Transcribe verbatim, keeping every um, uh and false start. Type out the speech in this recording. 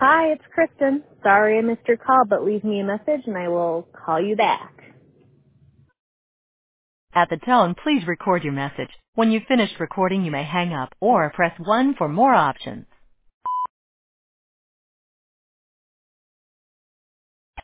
Hi, it's Kristen. Sorry I missed your call, but leave me a message and I will call you back. At the tone, please record your message. When you've finished recording, you may hang up or press one for more options.